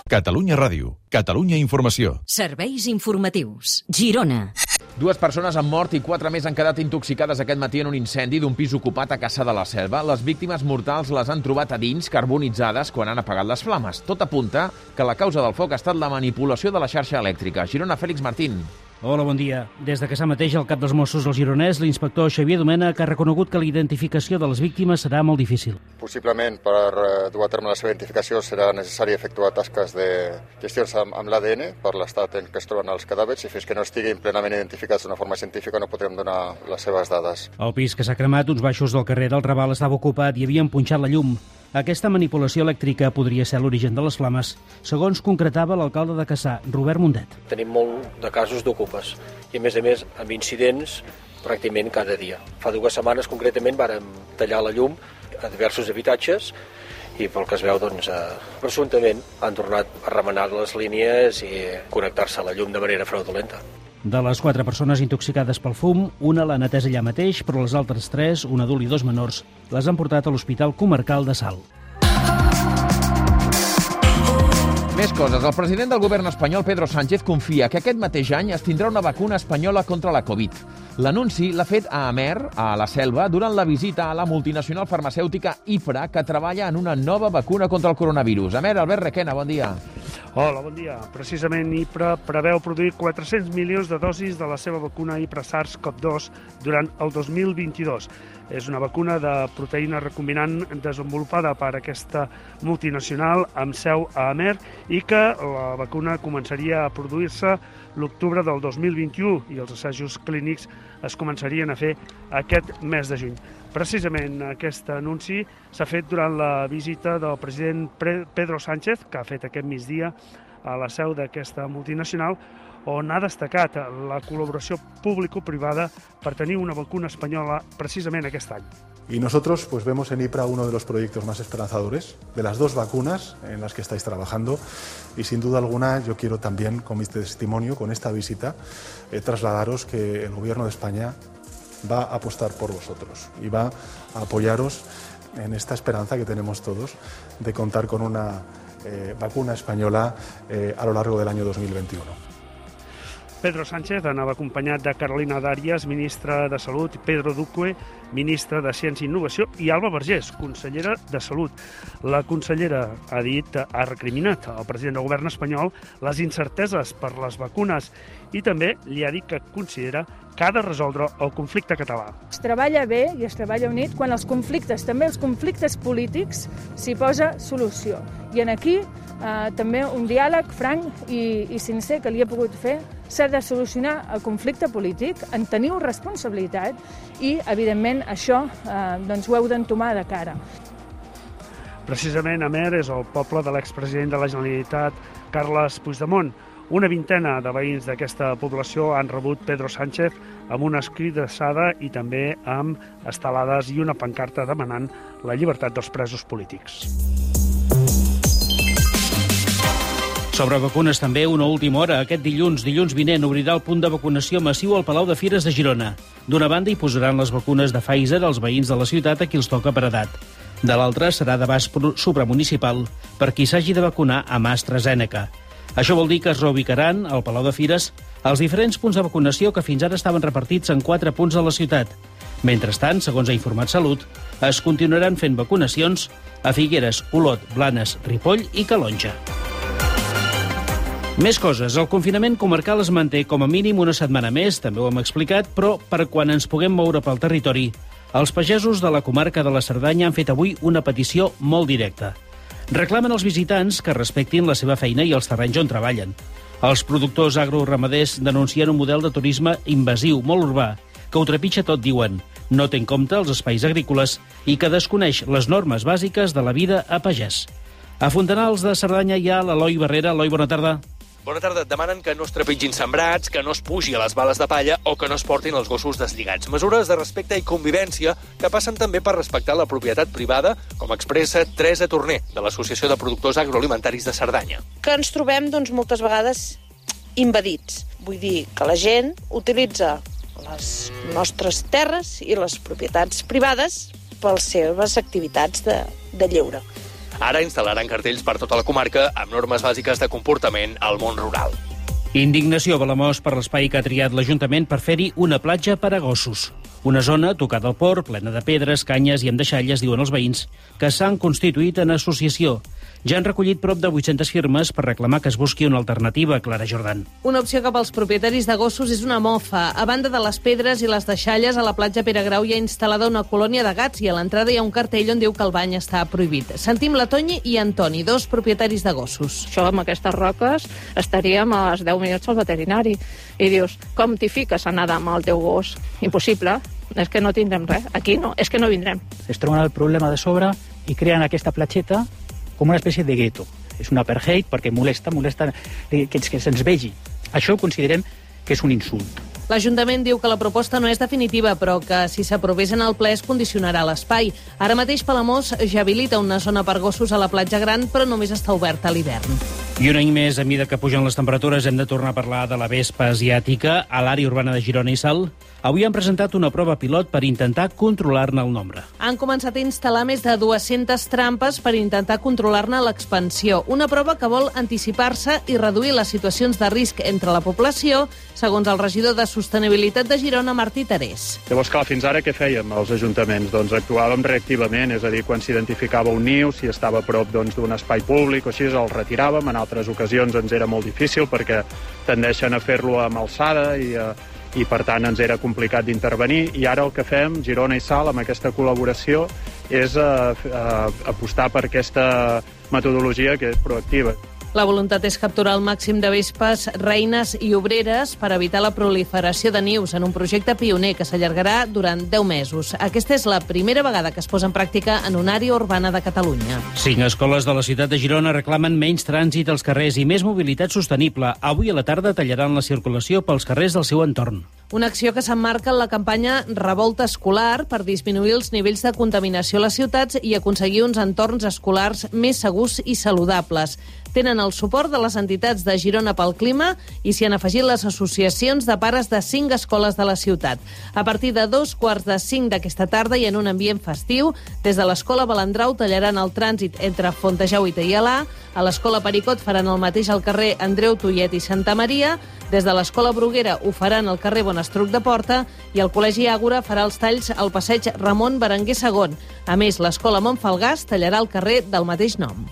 Catalunya Ràdio, Catalunya Informació. Serveis informatius. Girona. 2 persones han mort i 4 més han quedat intoxicades aquest matí en un incendi d'un pis ocupat a Cassà de la Selva. Les víctimes mortals les han trobat a dins, carbonitzades, quan han apagat les flames. Tot apunta que la causa del foc ha estat la manipulació de la xarxa elèctrica. Girona, Fèlix Martín. Hola, bon dia. Des de Cassà mateix, el cap dels Mossos del Gironès, l'inspector Xavier Domènech, ha reconegut que la identificació de les víctimes serà molt difícil. Possiblement, per dur a terme la seva identificació, serà necessari efectuar tasques de gestions amb l'ADN per l'estat en què es troben els cadàvers i fins que no estiguin plenament identificats d'una forma científica no podrem donar les seves dades. El pis que s'ha cremat, uns baixos del carrer del Raval, estava ocupat i havien punxat la llum. Aquesta manipulació elèctrica podria ser l'origen de les flames, segons concretava l'alcalde de Cassà, Robert Mundet. Tenim molt de casos d'ocupes i, a més, amb incidents pràcticament cada dia. Fa 2 setmanes, concretament, vàrem tallar la llum a diversos habitatges i, pel que es veu, presumptament han tornat a remenar les línies i connectar-se a la llum de manera fraudulenta. De les 4 persones intoxicades pel fum, una l'han atès allà mateix, però les altres 3, un adult i 2 menors, les han portat a l'Hospital Comarcal de Salt. Més coses. El president del govern espanyol, Pedro Sánchez, confia que aquest mateix any es tindrà una vacuna espanyola contra la Covid. L'anunci l'ha fet a Amer, a la Selva, durant la visita a la multinacional farmacèutica Ipra, que treballa en una nova vacuna contra el coronavirus. Amer, Albert Requena, bon dia. Hola, bon dia. Precisament Ipra preveu produir 400 milions de dosis de la seva vacuna Ipra SARS-CoV-2 durant el 2022. És una vacuna de proteïna recombinant desenvolupada per aquesta multinacional amb seu a Amer i que la vacuna començaria a produir-se l'octubre del 2021 i els assajos clínics es començarien a fer aquest mes de juny. Precisament aquest anunci s'ha fet durant la visita del president Pedro Sánchez, que ha fet aquest migdia a la seu d'aquesta multinacional, on ha destacat la colaboració público-privada per tenir una vacuna espanyola precisament aquest any. Y nosotros vemos en Ipra uno de los proyectos más esperanzadores de las 2 vacunas en las que estáis trabajando y sin duda alguna yo quiero también con mi testimonio, con esta visita, trasladaros que el Gobierno de España va a apostar por vosotros y va a apoyaros en esta esperanza que tenemos todos de contar con una vacuna española a lo largo del año 2021. Pedro Sánchez anava acompanyat de Carolina Dàries, ministra de Salut, Pedro Duque, ministre de Ciència i Innovació, i Alba Vergés, consellera de Salut. La consellera ha recriminat al president del govern espanyol les incerteses per les vacunes i també li ha dit que considera que ha de resoldre el conflicte català. Es treballa bé i es treballa unit quan els conflictes, també els conflictes polítics, s'hi posa solució. I en aquí també un diàleg franc i sincer que li he pogut fer. S'ha de solucionar el conflicte polític, en teniu responsabilitat i, evidentment, això ho heu d'entomar de cara. Precisament Amer és el poble de l'expresident de la Generalitat, Carles Puigdemont. Una vintena de veïns d'aquesta població han rebut Pedro Sánchez amb una escridassada i també amb estelades i una pancarta demanant la llibertat dels presos polítics. Sobre vacunes també, una última hora. Aquest dilluns vinent, obrirà el punt de vacunació massiu al Palau de Fires de Girona. D'una banda, hi posaran les vacunes de Pfizer als veïns de la ciutat a qui els toca per edat. De l'altra, serà d'abast supramunicipal per qui s'hagi de vacunar amb AstraZeneca. Això vol dir que es reubicaran al Palau de Fires els diferents punts de vacunació que fins ara estaven repartits en 4 punts de la ciutat. Mentrestant, segons ha informat Salut, es continuaran fent vacunacions a Figueres, Olot, Blanes, Ripoll i Calonja. Més coses. El confinament comarcal es manté com a mínim una setmana més, també ho hem explicat, però per quan ens puguem moure pel territori, els pagesos de la comarca de la Cerdanya han fet avui una petició molt directa. Reclamen als visitants que respectin la seva feina i els terrenys on treballen. Els productors agroramaders denuncien un model de turisme invasiu, molt urbà, que ho trepitja tot, diuen, no té en compte els espais agrícoles i que desconeix les normes bàsiques de la vida a pagès. A Fontanals de Cerdanya hi ha l'Eloi Barrera. Eloi, bona tarda. Bona tarda. Demanen que no es trepitgin sembrats, que no es pugi a les bales de palla o que no es portin els gossos deslligats. Mesures de respecte i convivència que passen també per respectar la propietat privada, com expressa Teresa Torner, de l'Associació de Productors Agroalimentaris de Cerdanya. Que ens trobem, moltes vegades invadits. Vull dir que la gent utilitza les nostres terres i les propietats privades per les seves activitats de lleure. Ara instal·laran cartells per tota la comarca amb normes bàsiques de comportament al món rural. Indignació a Palamós per l'espai que ha triat l'Ajuntament per fer-hi una platja per a gossos. Una zona tocada al port, plena de pedres, canyes i amb deixalles, diuen els veïns, que s'han constituït en associació. Ja han recollit prop de 800 firmes per reclamar que es busqui una alternativa, Clara Jordan. Una opció que pels propietaris de gossos és una mofa. A banda de les pedres i les deixalles, a la platja Pere Grau hi ha instal·lada una colònia de gats i a l'entrada hi ha un cartell on diu que el bany està prohibit. Sentim la Toñi i Antoni, dos propietaris de gossos. Això, amb aquestes roques, estaríem a 10 minuts al veterinari. I dius, com t'hi fiques a nedar amb el teu gos? Impossible. És que no tindrem res. Aquí no, és que no vindrem. Es troben el problema de sobre i creen aquesta platgeta com una espècie de gueto. És un apartheid perquè molesta que se'ns vegi. Això ho considerem que és un insult. L'Ajuntament diu que la proposta no és definitiva, però que si s'aprovés en el ple es condicionarà l'espai. Ara mateix Palamós ja habilita una zona per gossos a la platja gran, però només està oberta a l'hivern. I un any més, a mesura que pugen les temperatures, hem de tornar a parlar de la vespa asiàtica a l'àrea urbana de Girona i Salt. Avui han presentat una prova pilot per intentar controlar-ne el nombre. Han començat a instal·lar més de 200 trampes per intentar controlar-ne l'expansió. Una prova que vol anticipar-se i reduir les situacions de risc entre la població, segons el regidor de Sostenibilitat de Girona, Martí Terés. Llavors, clar, fins ara què fèiem els ajuntaments? Doncs actuàvem reactivament, és a dir, quan s'identificava un niu, si estava a prop d'un espai públic o així, el retiràvem. En altres ocasions ens era molt difícil perquè tendeixen a fer-lo amb alçada i per tant ens era complicat d'intervenir, i ara el que fem, Girona i Salt, amb aquesta col·laboració, és apostar per aquesta metodologia que és proactiva. La voluntat és capturar el màxim de vespes, reines i obreres per evitar la proliferació de nius en un projecte pioner que s'allargarà durant 10 mesos. Aquesta és la primera vegada que es posa en pràctica en una àrea urbana de Catalunya. 5 escoles de la ciutat de Girona reclamen menys trànsit als carrers i més mobilitat sostenible. Avui a la tarda tallaran la circulació pels carrers del seu entorn. Una acció que s'emmarca en la campanya Revolta Escolar per disminuir els nivells de contaminació a les ciutats i aconseguir uns entorns escolars més segurs i saludables. Tenen el suport de les entitats de Girona pel Clima i s'hi han afegit les associacions de pares de 5 escoles de la ciutat. A partir de 2:45 d'aquesta tarda i en un ambient festiu, des de l'Escola Balandrau tallaran el trànsit entre Fontejau i Teialà, a l'Escola Pericot faran el mateix al carrer Andreu Tullet i Santa Maria, des de l'Escola Bruguera ho faran al carrer Bonestruc de Porta i el Col·legi Àgora farà els talls al passeig Ramon Berenguer II. A més, l'Escola Montfalgàs tallarà el carrer del mateix nom.